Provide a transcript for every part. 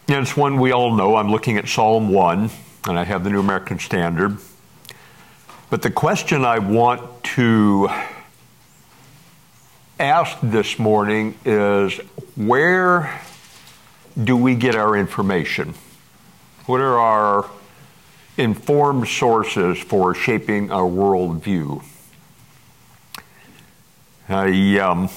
And it's one we all know. I'm looking at Psalm 1, and I have the New American Standard. But the question I want to ask this morning is, where do we get our information? What are our informed sources for shaping our worldview? I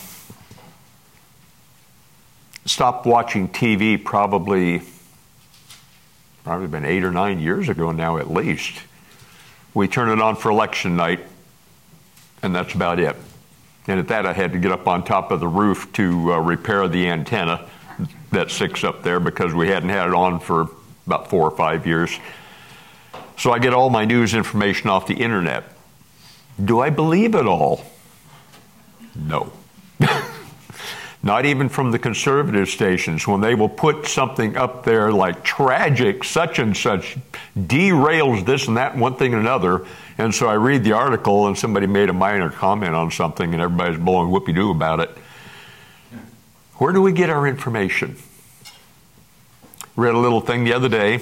stopped watching TV probably been 8 or 9 years ago now at least. We turn it on for election night, and that's about it. And at that, I had to get up on top of the roof to repair the antenna that sticks up there because we hadn't had it on for about 4 or 5 years. So I get all my news information off the internet. Do I believe it all? No. Not even from the conservative stations, when they will put something up there like tragic, such and such, derails this and that, one thing and another. And so I read the article and somebody made a minor comment on something and everybody's blowing whoopee-doo about it. Where do we get our information? Read a little thing the other day.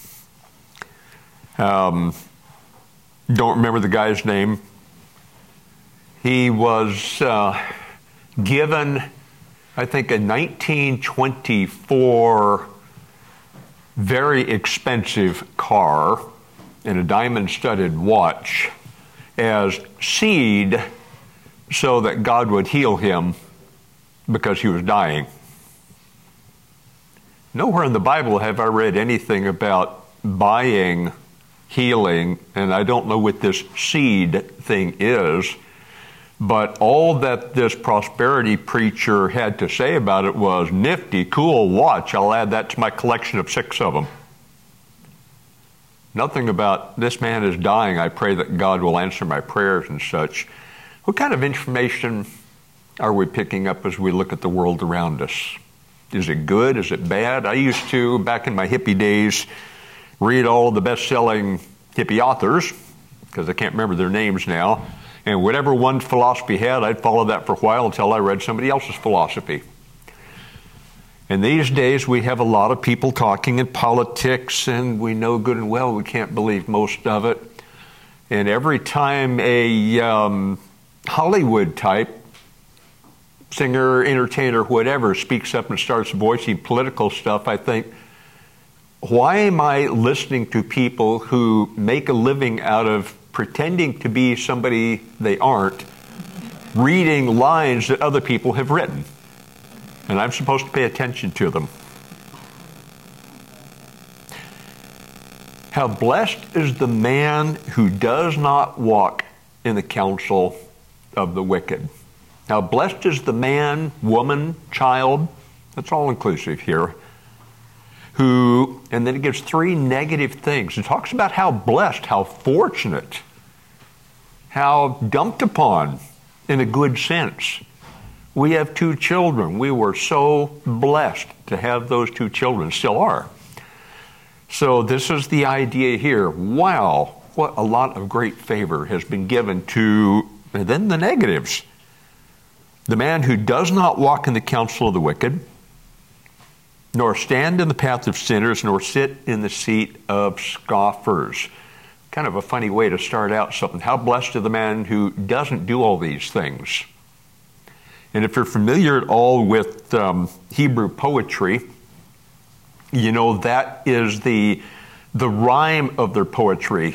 Don't remember the guy's name. He was given, I think, a 1924 very expensive car and a diamond-studded watch as seed so that God would heal him because he was dying. Nowhere in the Bible have I read anything about buying healing, and I don't know what this seed thing is. But all that this prosperity preacher had to say about it was, nifty, cool watch. I'll add that to my collection of 6 of them. Nothing about, this man is dying. I pray that God will answer my prayers and such. What kind of information are we picking up as we look at the world around us? Is it good? Is it bad? I used to, back in my hippie days, read all the best-selling hippie authors, because I can't remember their names now. And whatever one philosophy had, I'd follow that for a while until I read somebody else's philosophy. And these days, we have a lot of people talking in politics, and we know good and well we can't believe most of it. And every time a Hollywood type, singer, entertainer, whatever, speaks up and starts voicing political stuff, I think, why am I listening to people who make a living out of pretending to be somebody they aren't, reading lines that other people have written? And I'm supposed to pay attention to them. How blessed is the man who does not walk in the counsel of the wicked. How blessed is the man, woman, child, that's all inclusive here, who, and then it gives 3 negative things. It talks about how blessed, how fortunate, how dumped upon in a good sense. We have 2 children. We were so blessed to have those 2 children, still are. So this is the idea here. Wow, what a lot of great favor has been given to, and then the negatives. The man who does not walk in the counsel of the wicked, nor stand in the path of sinners, nor sit in the seat of scoffers. Kind of a funny way to start out something. How blessed is the man who doesn't do all these things? And if you're familiar at all with Hebrew poetry, you know that is the rhyme of their poetry.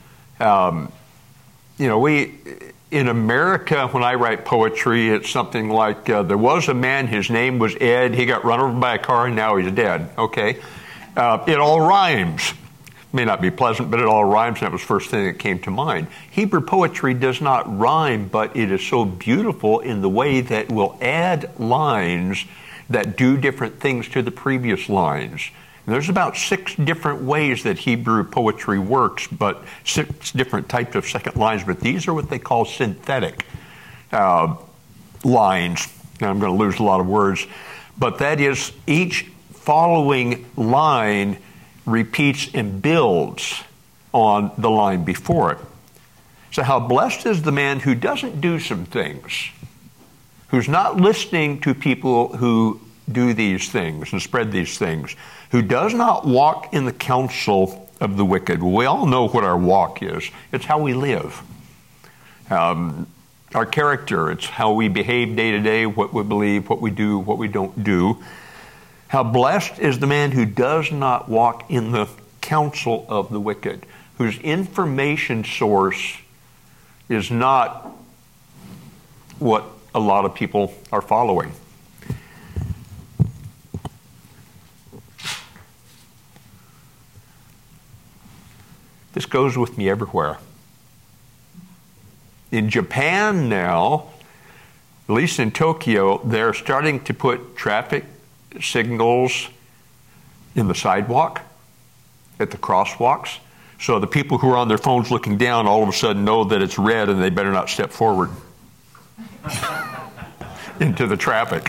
We in America, when I write poetry, it's something like, there was a man, his name was Ed, he got run over by a car and now he's dead. Okay. It all rhymes. May not be pleasant, but it all rhymes, and that was the first thing that came to mind. Hebrew poetry does not rhyme, but it is so beautiful in the way that will add lines that do different things to the previous lines. And there's about 6 different ways that Hebrew poetry works, but 6 different types of second lines, but these are what they call synthetic lines. Now I'm going to lose a lot of words, but that is each following line repeats and builds on the line before it. So how blessed is the man who doesn't do some things, who's not listening to people who do these things and spread these things, who does not walk in the counsel of the wicked. Well, we all know what our walk is. It's how we live. Our character, it's how we behave day to day, what we believe, what we do, what we don't do. How blessed is the man who does not walk in the counsel of the wicked, whose information source is not what a lot of people are following. This goes with me everywhere. In Japan now, at least in Tokyo, they're starting to put traffic signals in the sidewalk, at the crosswalks, so the people who are on their phones looking down all of a sudden know that it's red and they better not step forward into the traffic.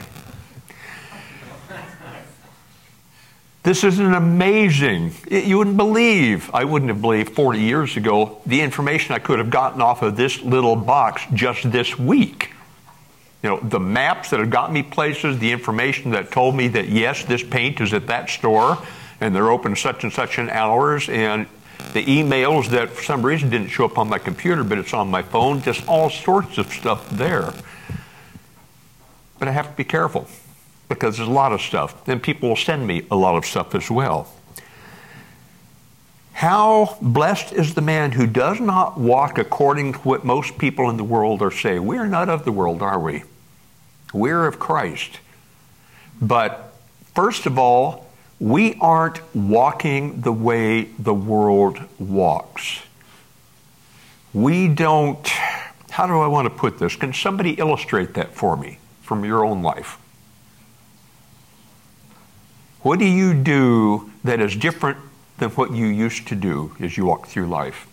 This is an amazing, you wouldn't believe, I wouldn't have believed 40 years ago, the information I could have gotten off of this little box just this week. You know, the maps that have gotten me places, the information that told me that, yes, this paint is at that store, and they're open such and such an hours, and the emails that for some reason didn't show up on my computer, but it's on my phone, just all sorts of stuff there. But I have to be careful, because there's a lot of stuff. And people will send me a lot of stuff as well. How blessed is the man who does not walk according to what most people in the world are saying. We are not of the world, are we? We're of Christ. But first of all, we aren't walking the way the world walks. We don't, how do I want to put this? Can somebody illustrate that for me from your own life? What do you do that is different than what you used to do as you walk through life?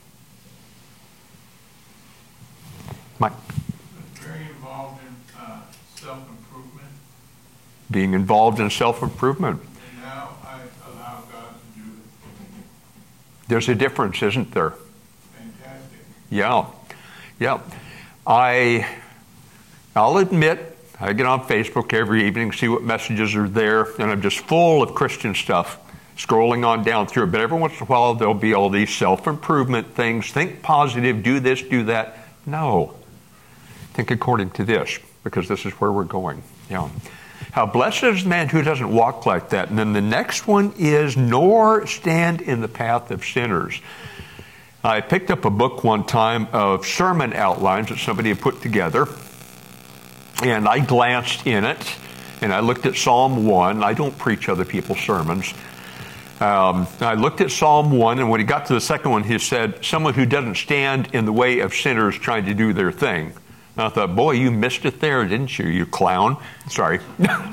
Mike? Very involved in self-improvement. Being involved in self-improvement. And now I allow God to do it. There's a difference, isn't there? Fantastic. Yeah. I'll admit, I get on Facebook every evening, see what messages are there, and I'm just full of Christian stuff, scrolling on down through it. But every once in a while, there'll be all these self-improvement things. Think positive, do this, do that. No. Think according to this, because this is where we're going. Yeah. How blessed is the man who doesn't walk like that. And then the next one is, nor stand in the path of sinners. I picked up a book one time of sermon outlines that somebody had put together. And I glanced in it, and I looked at Psalm 1. I don't preach other people's sermons. I looked at Psalm 1, and when he got to the second one, he said, someone who doesn't stand in the way of sinners trying to do their thing. And I thought, boy, you missed it there, didn't you, you clown? Sorry.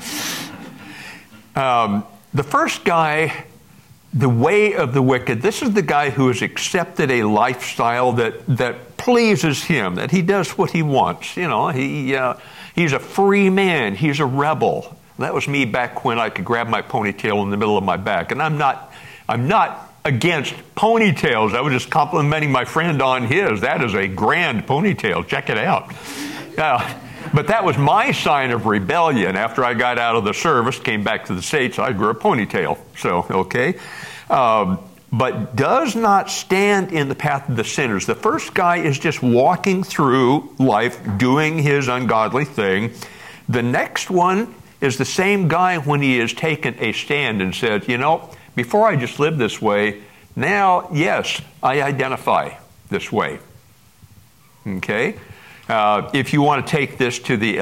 The first guy, the way of the wicked, this is the guy who has accepted a lifestyle that pleases him, that he does what he wants. You know, he's a free man. He's a rebel. That was me back when I could grab my ponytail in the middle of my back. And I'm not against ponytails. I was just complimenting my friend on his. That is a grand ponytail. Check it out. But that was my sign of rebellion. After I got out of the service, came back to the States, I grew a ponytail. So, okay. But does not stand in the path of the sinners. The first guy is just walking through life, doing his ungodly thing. The next one is the same guy when he has taken a stand and said, you know, before I just lived this way, now, yes, I identify this way. Okay? If you want to take this to the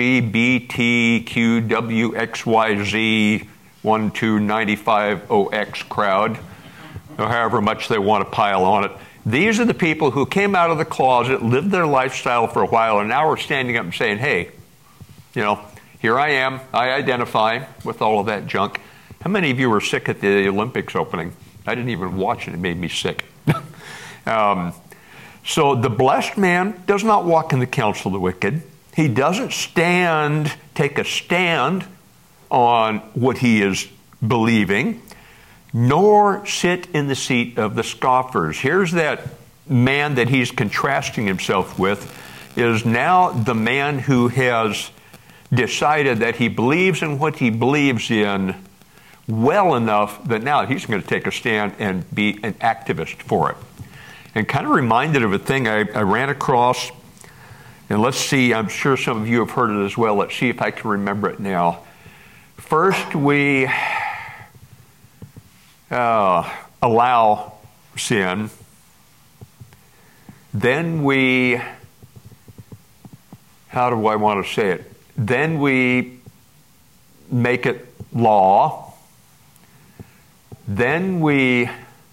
LGBTQWXYZ 12950X crowd, or however much they want to pile on it, these are the people who came out of the closet, lived their lifestyle for a while, and now are standing up and saying, hey, you know, here I am, I identify with all of that junk. How many of you were sick at the Olympics opening? I didn't even watch it, it made me sick. So the blessed man does not walk in the counsel of the wicked. He doesn't take a stand on what he is believing, nor sit in the seat of the scoffers. Here's that man that he's contrasting himself with, is now the man who has decided that he believes in what he believes in well enough that now he's going to take a stand and be an activist for it. And kind of reminded of a thing I ran across, and let's see, I'm sure some of you have heard it as well. Let's see if I can remember it now. First, we allow sin. Then we, how do I want to say it? Then we make it law. Then we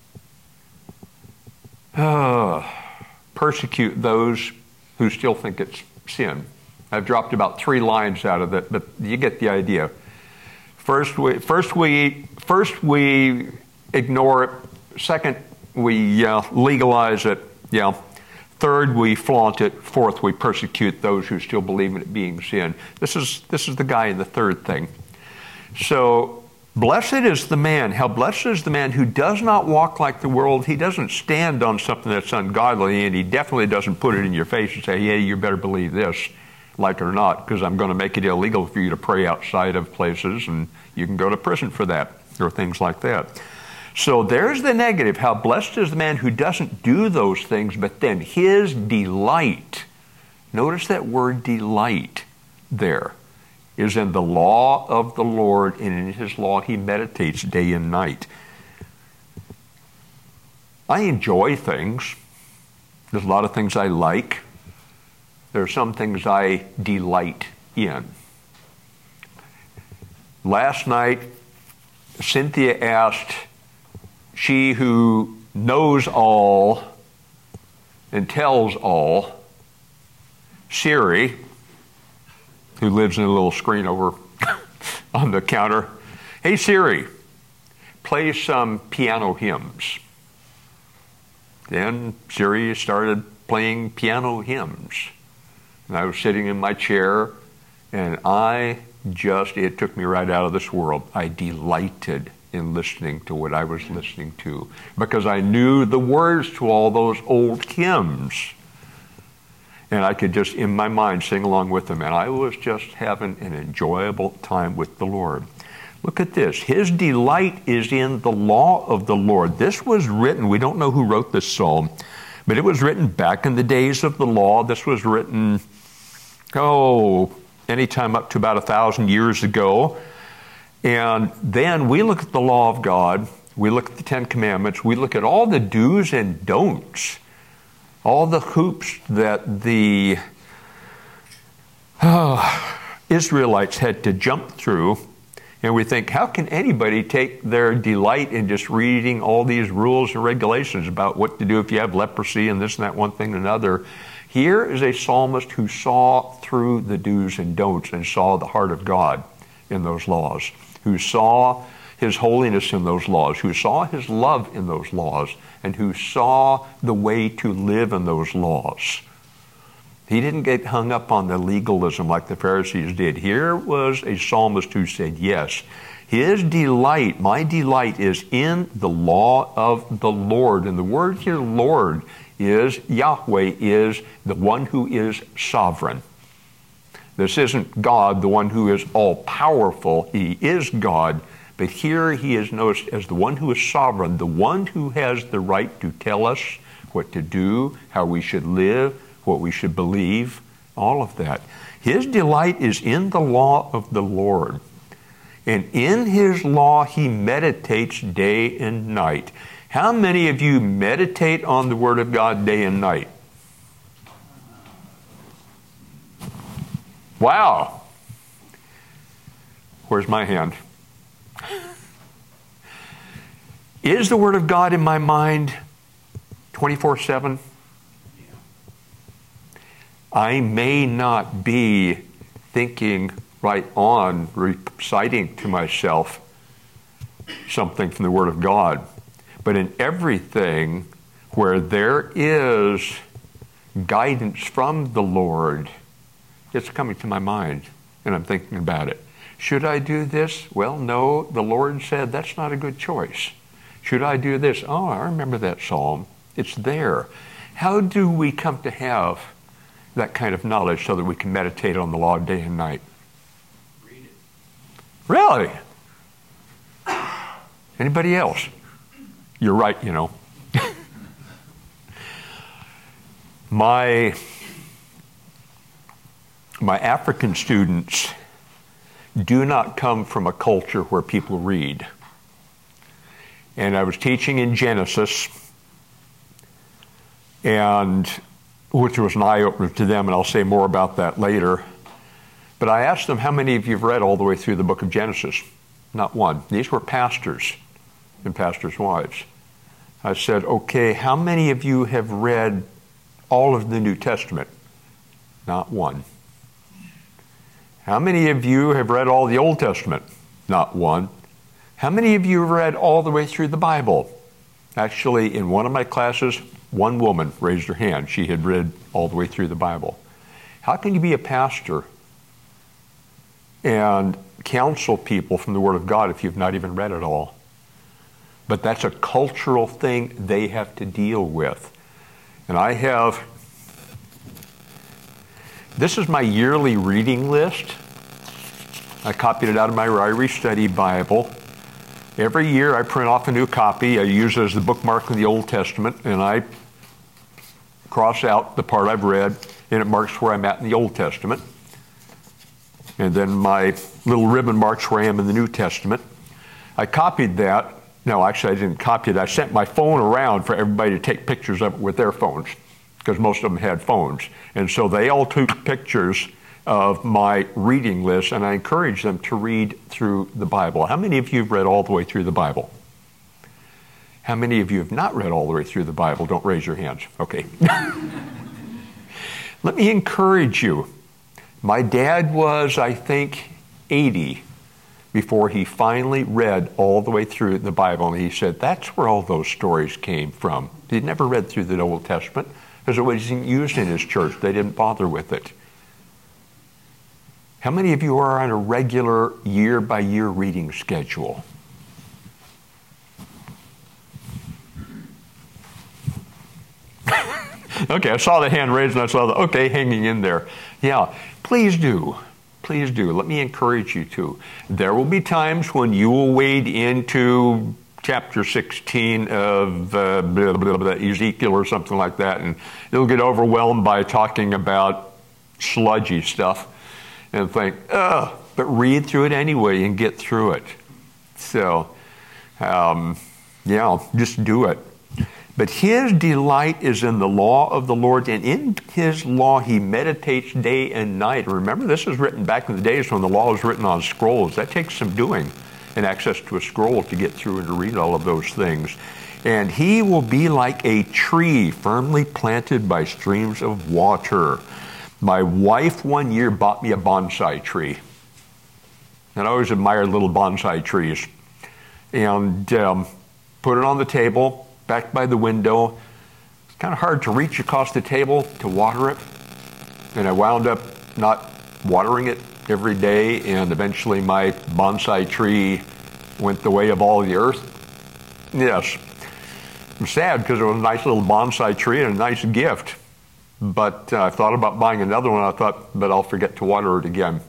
persecute those who still think it's sin. I've dropped about 3 lines out of it, but you get the idea. First we ignore it. Second, we legalize it. Third, we flaunt it. Fourth, we persecute those who still believe in it being sin. This is the guy in the third thing. So, blessed is the man. How blessed is the man who does not walk like the world. He doesn't stand on something that's ungodly, and he definitely doesn't put it in your face and say, hey, you better believe this, like it or not, because I'm going to make it illegal for you to pray outside of places, and you can go to prison for that, or things like that. So there's the negative. How blessed is the man who doesn't do those things, but then his delight, notice that word delight there, is in the law of the Lord, and in his law he meditates day and night. I enjoy things. There's a lot of things I like. There are some things I delight in. Last night, Cynthia asked, she who knows all and tells all, Siri, who lives in a little screen over on the counter, hey Siri, play some piano hymns. Then Siri started playing piano hymns. And I was sitting in my chair, and it took me right out of this world. I delighted in listening to what I was listening to, because I knew the words to all those old hymns. And I could just, in my mind, sing along with them. And I was just having an enjoyable time with the Lord. Look at this. His delight is in the law of the Lord. This was written, we don't know who wrote this psalm, but it was written back in the days of the law. This was written, anytime up to about 1,000 years ago. And then we look at the law of God. We look at the 10 Commandments. We look at all the do's and don'ts, all the hoops that the Israelites had to jump through. And we think, how can anybody take their delight in just reading all these rules and regulations about what to do if you have leprosy and this and that one thing and another? Here is a psalmist who saw through the do's and don'ts and saw the heart of God in those laws, who saw his holiness in those laws, who saw his love in those laws, and who saw the way to live in those laws. He didn't get hung up on the legalism like the Pharisees did. Here was a psalmist who said, yes, his delight, my delight, is in the law of the Lord. And the word here, Lord, is Yahweh, is the one who is sovereign. This isn't God, the one who is all-powerful. He is God. But here he is noticed as the one who is sovereign, the one who has the right to tell us what to do, how we should live, what we should believe, all of that. His delight is in the law of the Lord. And in his law he meditates day and night. How many of you meditate on the Word of God day and night? Wow. Where's my hand? Is the Word of God in my mind 24/7? I may not be thinking right on, reciting to myself something from the Word of God. But in everything where there is guidance from the Lord, it's coming to my mind, and I'm thinking about it. Should I do this? Well, no, the Lord said that's not a good choice. Should I do this? Oh, I remember that psalm. It's there. How do we come to have that kind of knowledge so that we can meditate on the law day and night? Really? Anybody else? You're right, you know. My African students do not come from a culture where people read. And I was teaching in Genesis, and which was an eye-opener to them, and I'll say more about that later. But I asked them, how many of you have read all the way through the book of Genesis? Not one. These were pastors and pastors' wives. I said, okay, how many of you have read all of the New Testament? Not one. How many of you have read all the Old Testament? Not one. How many of you have read all the way through the Bible? Actually, in one of my classes, one woman raised her hand. She had read all the way through the Bible. How can you be a pastor and counsel people from the Word of God if you've not even read it all? But that's a cultural thing they have to deal with. And this is my yearly reading list. I copied it out of my Ryrie Study Bible. Every year I print off a new copy. I use it as the bookmark in the Old Testament, and I cross out the part I've read, and it marks where I'm at in the Old Testament. And then my little ribbon marks where I am in the New Testament. I copied that. No, actually I didn't copy it. I sent my phone around for everybody to take pictures of it with their phones, because most of them had phones. And so they all took pictures of my reading list, and I encouraged them to read through the Bible. How many of you have read all the way through the Bible? How many of you have not read all the way through the Bible? Don't raise your hands. Okay. Let me encourage you. My dad was, I think, 80 before he finally read all the way through the Bible. And he said, that's where all those stories came from. He'd never read through the Old Testament because it wasn't used in his church. They didn't bother with it. How many of you are on a regular year-by-year reading schedule? Okay, I saw the hand raised and I saw the okay hanging in there. Yeah, please do. Please do. Let me encourage you to. There will be times when you will wade into chapter 16 of Ezekiel or something like that, and you'll get overwhelmed by talking about sludgy stuff and think, ugh, but read through it anyway and get through it. So, yeah, just do it. But his delight is in the law of the Lord, and in his law he meditates day and night. Remember, this was written back in the days when the law was written on scrolls. That takes some doing and access to a scroll to get through and to read all of those things. And he will be like a tree firmly planted by streams of water. My wife one year bought me a bonsai tree. And I always admired little bonsai trees. And put it on the table, back by the window. It's kind of hard to reach across the table to water it. And I wound up not watering it every day, and eventually my bonsai tree went the way of all the earth. Yes. I'm sad because it was a nice little bonsai tree and a nice gift. But I thought about buying another one. I thought, but I'll forget to water it again.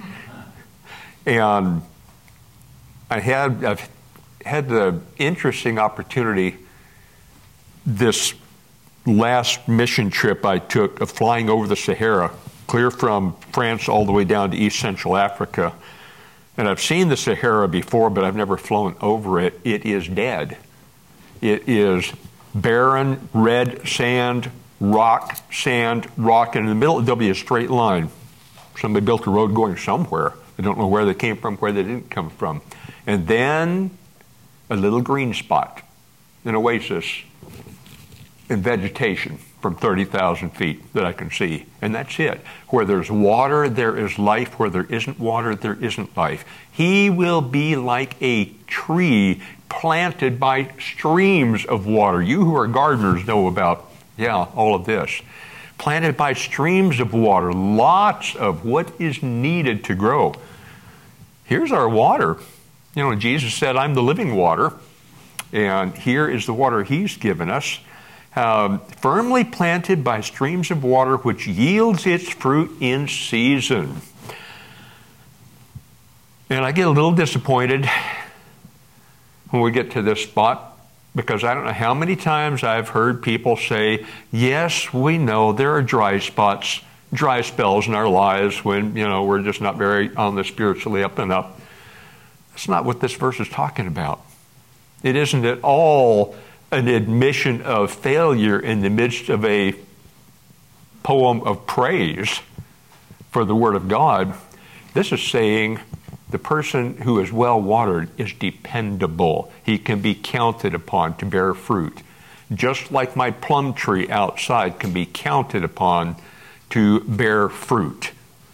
And I've had the interesting opportunity this last mission trip I took of flying over the Sahara, clear from France all the way down to East Central Africa. And I've seen the Sahara before, but I've never flown over it. It is dead. It is barren, red sand, rock, and in the middle there'll be a straight line. Somebody built a road going somewhere. I don't know where they came from, where they didn't come from. And then a little green spot, an oasis, and vegetation from 30,000 feet that I can see. And that's it. Where there's water, there is life. Where there isn't water, there isn't life. He will be like a tree planted by streams of water. You who are gardeners know about, all of this. Planted by streams of water, lots of what is needed to grow. Here's our water. You know, Jesus said, I'm the living water. And here is the water he's given us. Firmly planted by streams of water, which yields its fruit in season. And I get a little disappointed when we get to this spot, because I don't know how many times I've heard people say, yes, we know there are dry spots, dry spells in our lives when, we're just not very on the spiritually up and up. That's not what this verse is talking about. It isn't at all an admission of failure in the midst of a poem of praise for the Word of God. This is saying the person who is well watered is dependable. He can be counted upon to bear fruit. Just like my plum tree outside can be counted upon to bear fruit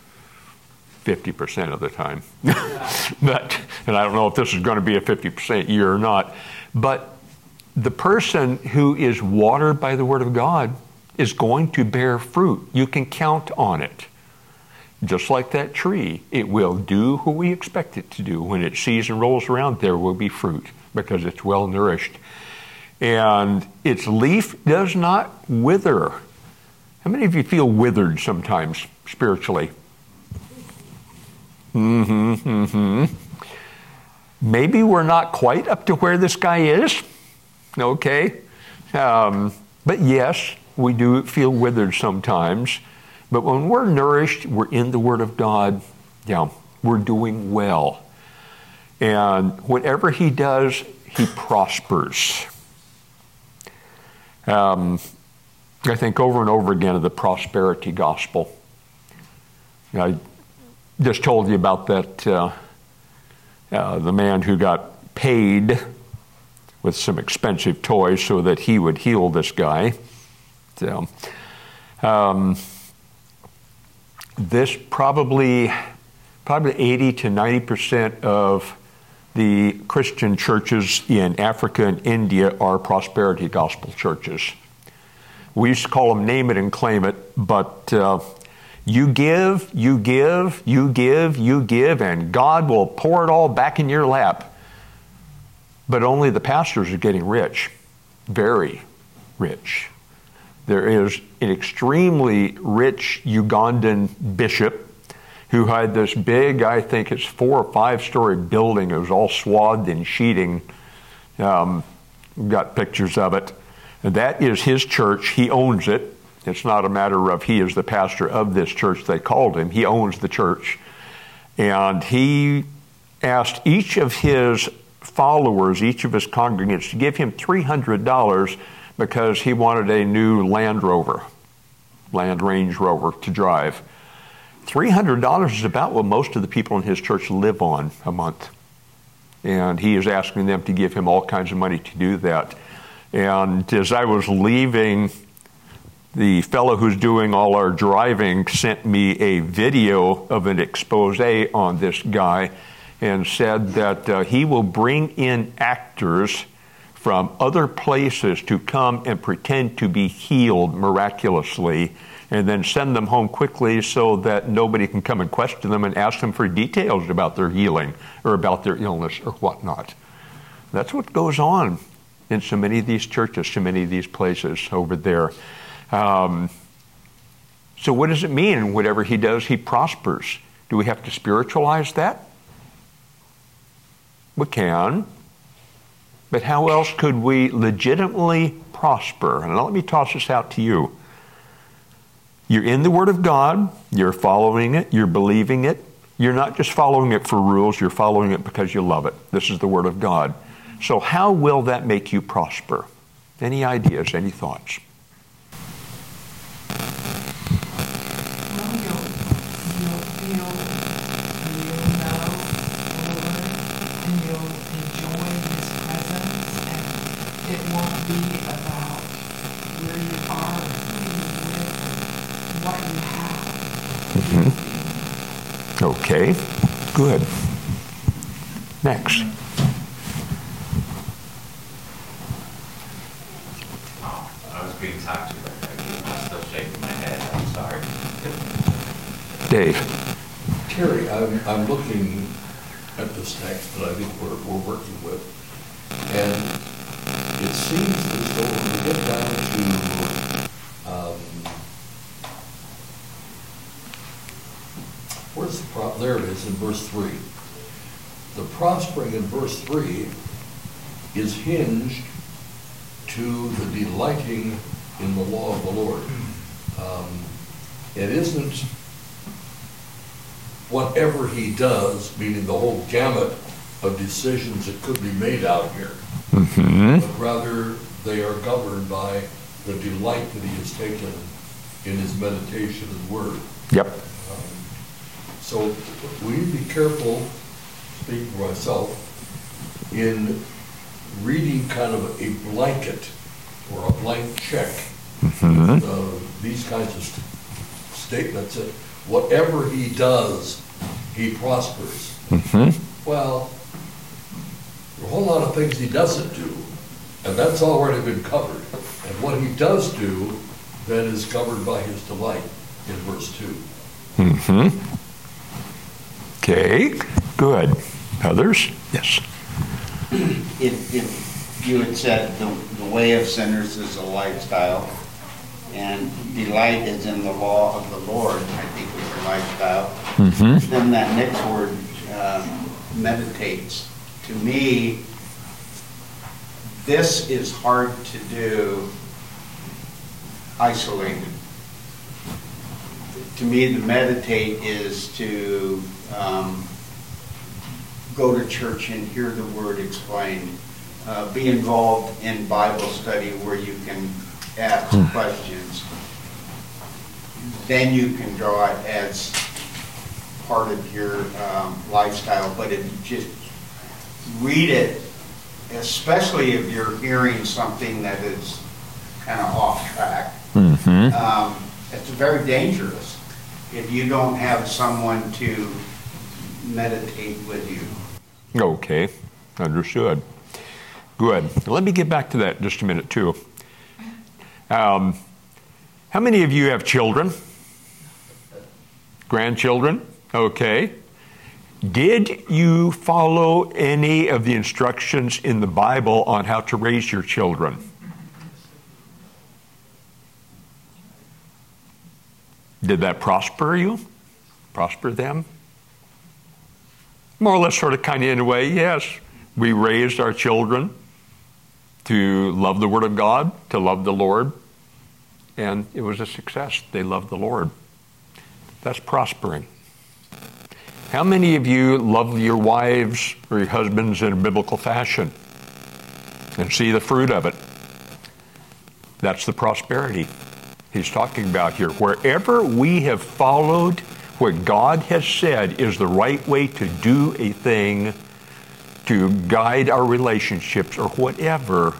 50% of the time. And I don't know if this is going to be a 50% year or not, but the person who is watered by the Word of God is going to bear fruit. You can count on it. Just like that tree, it will do what we expect it to do. When its season rolls around, there will be fruit because it's well nourished. And its leaf does not wither. How many of you feel withered sometimes spiritually? Maybe we're not quite up to where this guy is. Okay. But yes, we do feel withered sometimes. But when we're nourished, we're in the Word of God, we're doing well. And whatever he does, he prospers. I think over and over again of the prosperity gospel. I just told you about that, the man who got paid with some expensive toys so that he would heal this guy. So, this probably 80 to 90% of the Christian churches in Africa and India are prosperity gospel churches. We used to call them name it and claim it, but you give, and God will pour it all back in your lap. But only the pastors are getting rich, very rich. There is an extremely rich Ugandan bishop who had this big, I think it's 4 or 5 story building. It was all swathed in sheeting. Got pictures of it. And that is his church. He owns it. It's not a matter of he is the pastor of this church. They called him. He owns the church. And he asked each of his followers, each of his congregants, to give him $300 because he wanted a new Land Range Rover to drive. $300 is about what most of the people in his church live on a month. And he is asking them to give him all kinds of money to do that. And as I was leaving, the fellow who's doing all our driving sent me a video of an expose on this guy and said that he will bring in actors from other places to come and pretend to be healed miraculously and then send them home quickly so that nobody can come and question them and ask them for details about their healing or about their illness or whatnot. That's what goes on in so many of these churches, so many of these places over there. So what does it mean? Whatever he does, he prospers. Do we have to spiritualize that? We can. But how else could we legitimately prosper? And let me toss this out to you. You're in the Word of God. You're following it. You're believing it. You're not just following it for rules. You're following it because you love it. This is the Word of God. So how will that make you prosper? Any ideas? Any thoughts? Okay, good. Next. I was being talked to by I'm still shaking my head. I'm sorry. Dave. Terry, I'm looking at this text that I think we're working with, and it seems as though when we get down to where's the problem? There it is in verse 3. the prospering in verse 3 is hinged to the delighting in the law of the Lord. It isn't whatever he does, meaning the whole gamut of decisions that could be made out here, but rather they are governed by the delight that he has taken in his meditation and word. Yep. So we need to be careful, speaking for myself, in reading kind of a blanket or a blank check. These kinds of statements that whatever he does, he prospers. Well, there are a whole lot of things he doesn't do, and that's already been covered. And what he does do then is covered by his delight in verse 2. Okay, good. Others? Yes. If you had said the way of sinners is a lifestyle, and delight is in the law of the Lord, I think is your lifestyle, then that next word, meditates. To me, this is hard to do isolated. To me, the meditate is to go to church and hear the word explained, be involved in Bible study where you can ask questions. Then you can draw it as part of your lifestyle. But if you just read it, especially if you're hearing something that is kind of off track, it's very dangerous if you don't have someone to meditate with you. Okay, understood. Good. Let me get back to that in just a minute, too. How many of you have children? Grandchildren? Okay. Did you follow any of the instructions in the Bible on how to raise your children? Did that prosper you? Prosper them? More or less, sort of, kind of, in a way, yes. We raised our children to love the Word of God, to love the Lord, and it was a success. They loved the Lord. That's prospering. How many of you love your wives or your husbands in a biblical fashion and see the fruit of it? That's the prosperity he's talking about here. Wherever we have followed what God has said is the right way to do a thing, to guide our relationships or whatever,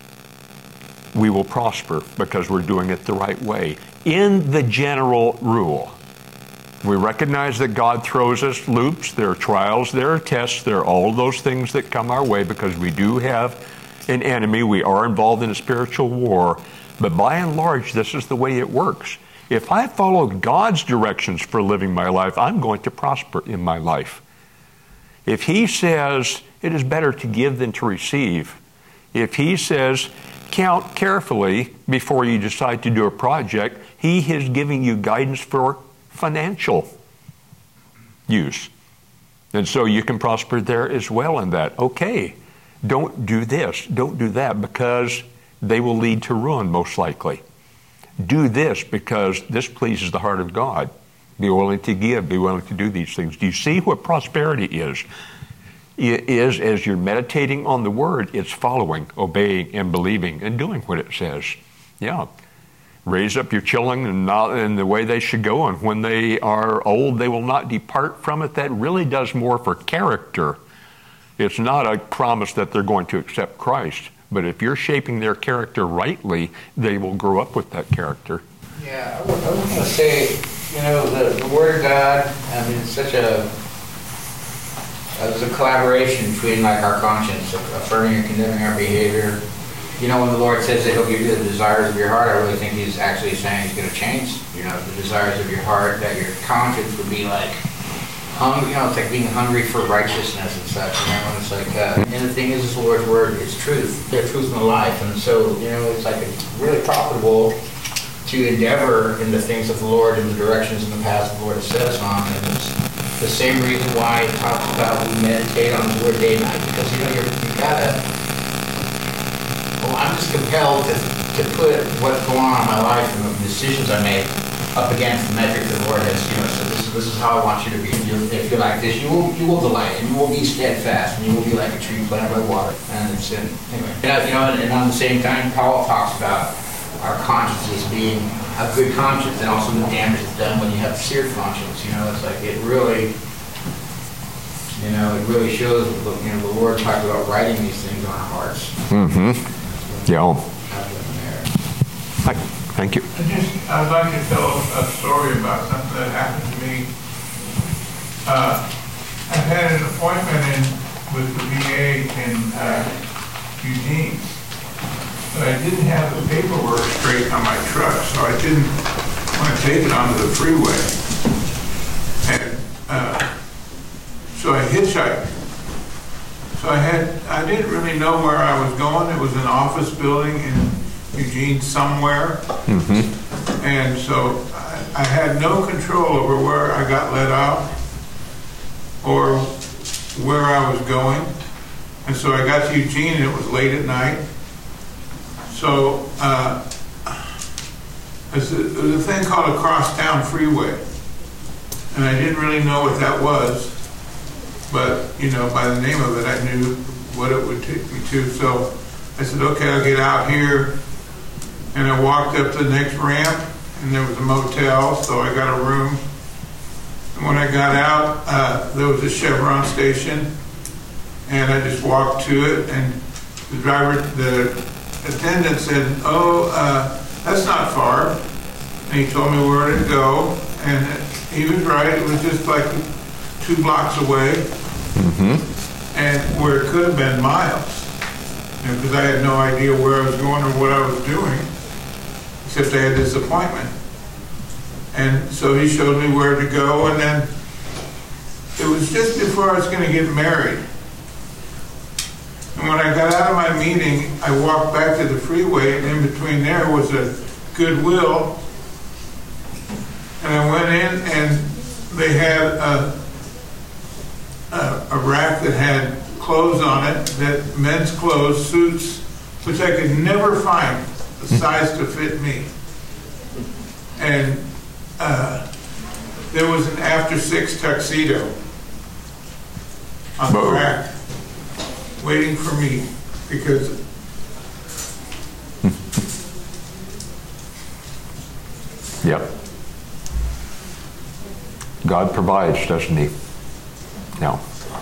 we will prosper because we're doing it the right way. In the general rule, we recognize that God throws us loops. There are trials, there are tests, there are all those things that come our way because we do have an enemy. We are involved in a spiritual war. But by and large, this is the way it works. If I follow God's directions for living my life, I'm going to prosper in my life. If He says it is better to give than to receive, if He says count carefully before you decide to do a project, He is giving you guidance for financial use. And so you can prosper there as well in that. Okay, don't do this, don't do that, because they will lead to ruin most likely. Do this because this pleases the heart of God. Be willing to give, be willing to do these things. Do you see what prosperity is? It is, as you're meditating on the Word, it's following, obeying, and believing, and doing what it says. Yeah. Raise up your children in the way they should go, and when they are old, they will not depart from it. That really does more for character. It's not a promise that they're going to accept Christ, but if you're shaping their character rightly, they will grow up with that character. Yeah, I was going to say, the Word of God, I mean, it's such a collaboration between, like, our conscience, affirming and condemning our behavior. When the Lord says that He'll give you the desires of your heart, I really think He's actually saying He's going to change, the desires of your heart, that your conscience would be like hungry, it's like being hungry for righteousness and such, it's like, and the thing is, the Lord's Word is truth, the truth in the life, and so, it's like it's really profitable to endeavor in the things of the Lord, in the directions and the paths the Lord has set us on, and the same reason why it talks about we meditate on the word day and night, because you gotta, well, I'm just compelled to put what's going on in my life and the decisions I make up against the metric the Lord has, so this is how I want you to be. If you're like this, you will delight, and you will be steadfast, and you will be like a tree planted by water. And it's anyway. And on the same time, Paul talks about our consciences being a good conscience, and also the damage it's done when you have a seared conscience. It's like it really shows. The Lord talked about writing these things on our hearts. Mm-hmm. Yeah. Thank you. I'd like to tell a story about something that happened to me. I've had an appointment with the VA in Eugene, but I didn't have the paperwork straight on my truck, so I didn't want to take it onto the freeway. And so I hitchhiked. So I didn't really know where I was going. It was an office building in Eugene somewhere. Mm-hmm. And so I had no control over where I got let out or where I was going. And so I got to Eugene and it was late at night. So there's a thing called a crosstown freeway. And I didn't really know what that was. But, by the name of it, I knew what it would take me to. So I said, okay, I'll get out here. And I walked up the next ramp, and there was a motel, so I got a room. And when I got out, there was a Chevron station, and I just walked to it, and the attendant said, that's not far. And he told me where to go, and he was right. It was just like 2 blocks away, mm-hmm. and where it could have been miles, because I had no idea where I was going or what I was doing. Except I had this appointment. And so he showed me where to go, and then it was just before I was going to get married. And when I got out of my meeting, I walked back to the freeway, and in between there was a Goodwill. And I went in, and they had a rack that had clothes on it, that men's clothes, suits, which I could never find the size to fit me. And there was an after 6 tuxedo on the rack waiting for me because yep. God provides, doesn't he? No.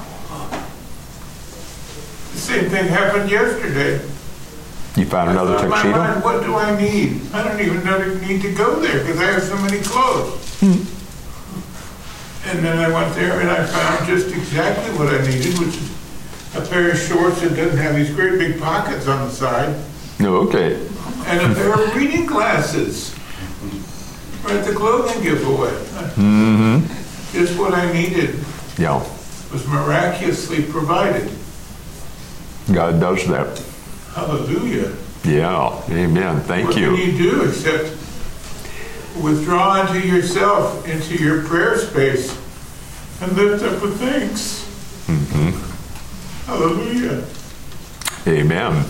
The same thing happened yesterday. You found another tuxedo? My mind, what do I need? I don't even need to go there because I have so many clothes. And then I went there and I found just exactly what I needed, which is a pair of shorts that doesn't have these great big pockets on the side. Okay. And a pair of reading glasses. Right at the clothing giveaway. Mm-hmm. Just what I needed. Yeah. Was miraculously provided. God does that. Hallelujah. Yeah. Amen. Thank you. What can you do except withdraw into yourself, into your prayer space, and lift up with thanks? Mm-hmm. Hallelujah. Amen.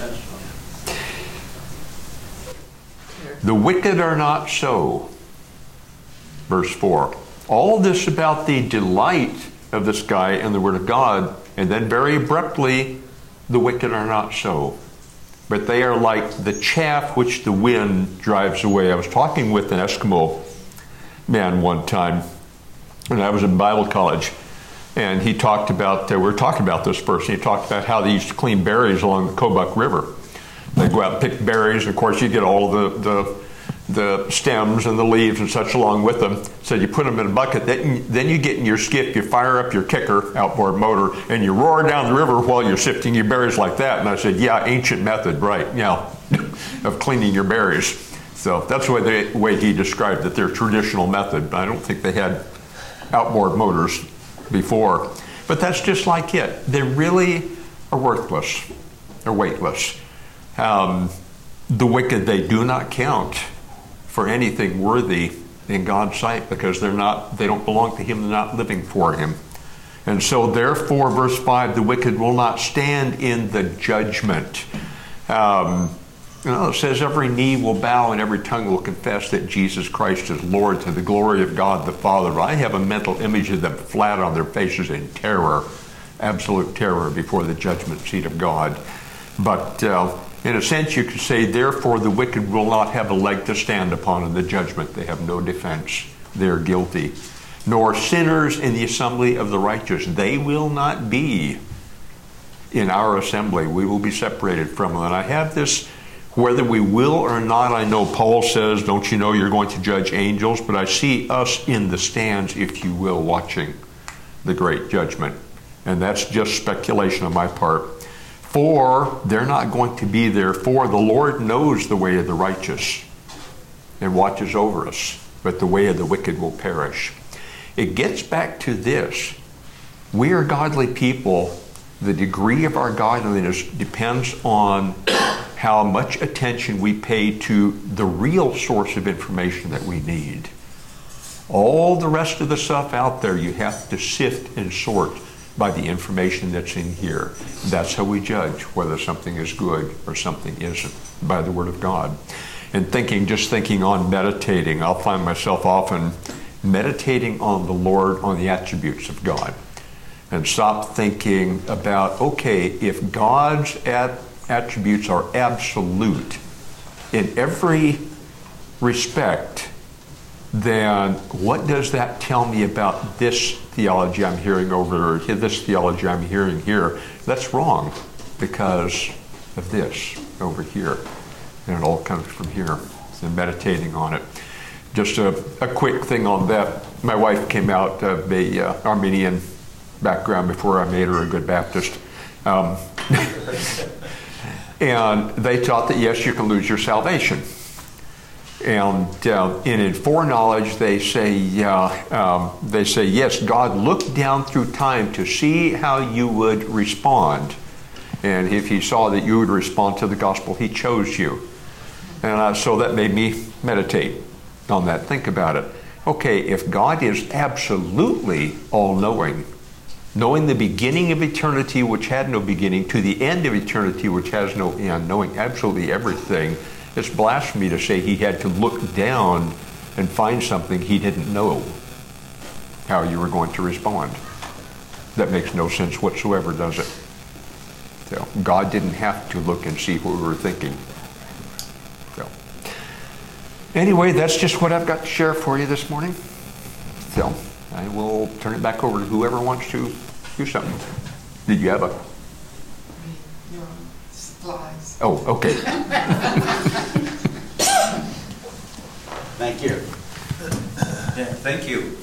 The wicked are not so. Verse 4. All this about the delight of this guy in the Word of God, and then very abruptly, the wicked are not so. But they are like the chaff which the wind drives away. I was talking with an Eskimo man one time, and I was in Bible college, and he talked about, we were talking about this person, he talked about how they used to clean berries along the Kobuk River. They go out and pick berries, and of course you get all the stems and the leaves and such along with them. So you put them in a bucket, then you get in your skiff, you fire up your kicker, outboard motor, and you roar down the river while you're sifting your berries like that. And I said, yeah, ancient method, right, yeah, of cleaning your berries. So that's the way he described it, their traditional method. But I don't think they had outboard motors before. But that's just like it. They really are worthless. They're weightless. The wicked they do not count for anything worthy in God's sight because they don't belong to Him, they're not living for Him. And so therefore, verse 5, the wicked will not stand in the judgment. It says every knee will bow and every tongue will confess that Jesus Christ is Lord to the glory of God the Father. I have a mental image of them flat on their faces in terror, absolute terror before the judgment seat of God. But in a sense, you could say, therefore, the wicked will not have a leg to stand upon in the judgment. They have no defense. They're guilty. Nor sinners in the assembly of the righteous. They will not be in our assembly. We will be separated from them. And I have this, whether we will or not, I know Paul says, don't you know you're going to judge angels? But I see us in the stands, if you will, watching the great judgment. And that's just speculation on my part. For they're not going to be there. For the Lord knows the way of the righteous and watches over us, but the way of the wicked will perish. It gets back to this. We are godly people. The degree of our godliness depends on how much attention we pay to the real source of information that we need. All the rest of the stuff out there, you have to sift and sort by the information that's in here. That's how we judge whether something is good or something isn't, by the Word of God. And just thinking on meditating, I'll find myself often meditating on the Lord, on the attributes of God. And stop thinking about, okay, if God's attributes are absolute in every respect, then what does that tell me about this theology I'm hearing over, or this theology I'm hearing here? That's wrong because of this over here. And it all comes from here. So meditating on it. Just a quick thing on that. My wife came out of the Armenian background before I made her a good Baptist. And they taught that, yes, you can lose your salvation. And in foreknowledge, they say, yes, God looked down through time to see how you would respond. And if He saw that you would respond to the gospel, He chose you. And so that made me meditate on that. Think about it. Okay, if God is absolutely all-knowing, knowing the beginning of eternity which had no beginning to the end of eternity which has no end, knowing absolutely everything, it's blasphemy to say He had to look down and find something He didn't know how you were going to respond. That makes no sense whatsoever, does it? So God didn't have to look and see what we were thinking. So anyway, that's just what I've got to share for you this morning. So I will turn it back over to whoever wants to do something. Did you have a... Your supplies. Oh, okay. Thank you. Yeah, thank you.